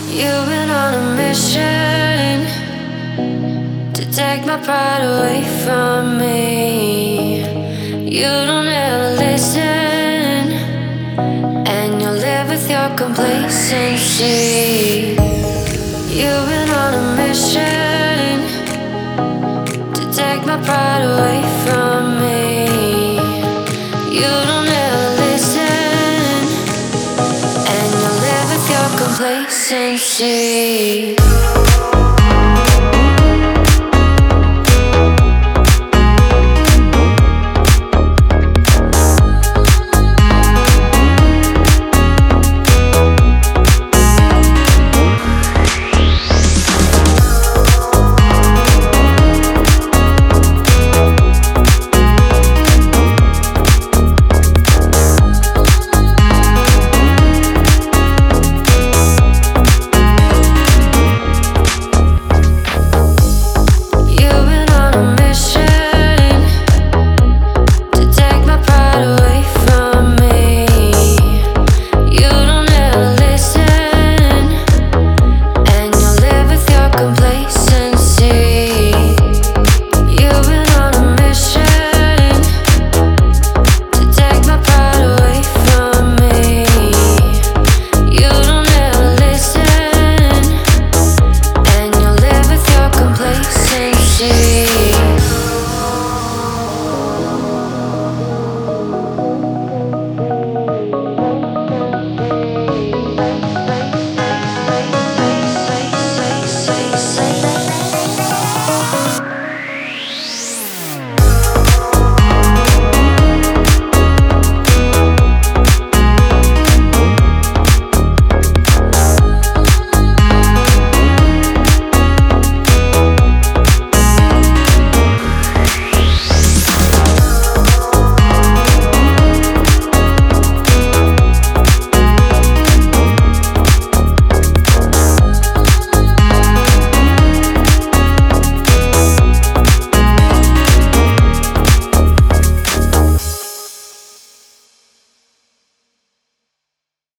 You've been on a mission to take my pride away from me. You don't ever listen, and you live with your complacency. You've been on a mission to take my pride away from me. You don't ever listen, and you live with your complacency.